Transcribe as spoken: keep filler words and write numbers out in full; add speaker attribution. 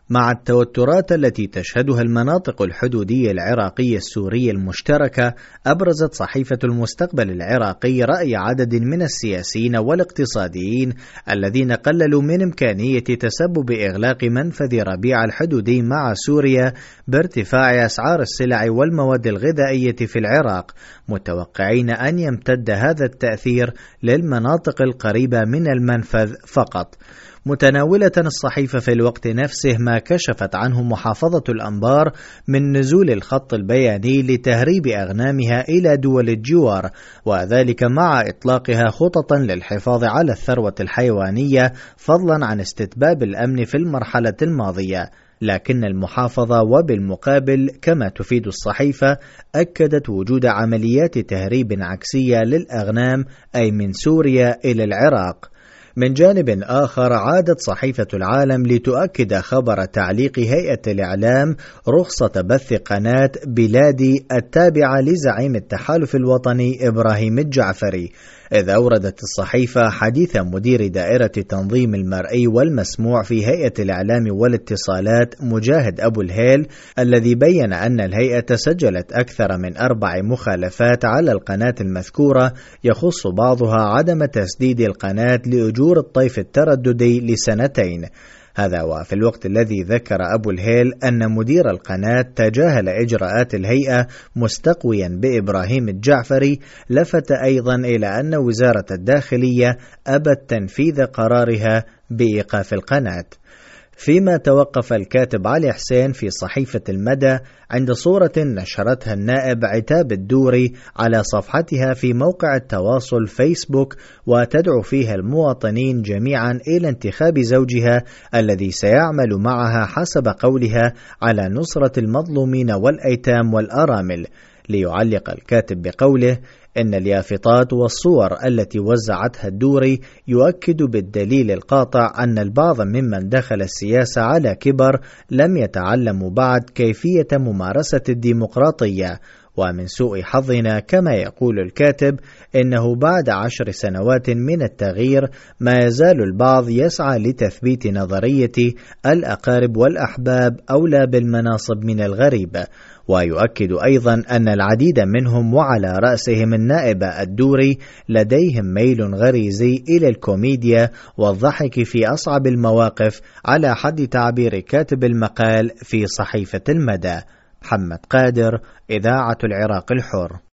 Speaker 1: مع التوترات التي تشهدها المناطق الحدودية العراقية السورية المشتركة، أبرزت صحيفة المستقبل العراقي رأي عدد من السياسيين والاقتصاديين الذين قللوا من إمكانية تسبب إغلاق منفذ ربيع الحدودي مع سوريا بارتفاع أسعار السلع والمواد الغذائية في العراق، متوقعين أن يمتد هذا التأثير للمناطق القريبة من المنفذ فقط. متناولة الصحيفة في الوقت نفسه ما كشفت عنه محافظة الأنبار من نزول الخط البياني لتهريب أغنامها إلى دول الجوار، وذلك مع إطلاقها خططا للحفاظ على الثروة الحيوانية فضلا عن استتباب الأمن في المرحلة الماضية. لكن المحافظة وبالمقابل كما تفيد الصحيفة أكدت وجود عمليات تهريب عكسية للأغنام أي من سوريا إلى العراق. من جانب آخر، عادت صحيفة العالم لتؤكد خبر تعليق هيئة الإعلام رخصة بث قناة بلادي التابعة لزعيم التحالف الوطني إبراهيم الجعفري، إذ أوردت الصحيفة حديث مدير دائرة تنظيم المرئي والمسموع في هيئة الإعلام والاتصالات مجاهد أبو الهيل، الذي بين أن الهيئة سجلت أكثر من أربع مخالفات على القناة المذكورة، يخص بعضها عدم تسديد القناة لأجور الطيف الترددي لسنتين. هذا وفي الوقت الذي ذكر أبو الهيل أن مدير القناة تجاهل إجراءات الهيئة مستقويا بإبراهيم الجعفري، لفت أيضا إلى أن وزارة الداخلية أبت تنفيذ قرارها بإيقاف القناة. فيما توقف الكاتب علي حسين في صحيفة المدى عند صورة نشرتها النائب عتاب الدوري على صفحتها في موقع التواصل فيسبوك، وتدعو فيها المواطنين جميعا إلى انتخاب زوجها الذي سيعمل معها حسب قولها على نصرة المظلومين والأيتام والأرامل. ليعلق الكاتب بقوله إن اليافطات والصور التي وزعتها الدوري يؤكد بالدليل القاطع أن البعض ممن دخل السياسة على كبر لم يتعلموا بعد كيفية ممارسة الديمقراطية، ومن سوء حظنا كما يقول الكاتب إنه بعد عشر سنوات من التغيير ما يزال البعض يسعى لتثبيت نظرية الأقارب والأحباب أولى بالمناصب من الغريب. ويؤكد أيضا أن العديد منهم وعلى رأسهم النائب الدوري لديهم ميل غريزي إلى الكوميديا والضحك في أصعب المواقف، على حد تعبير كاتب المقال في صحيفة المدى. محمد قادر، إذاعة العراق الحر.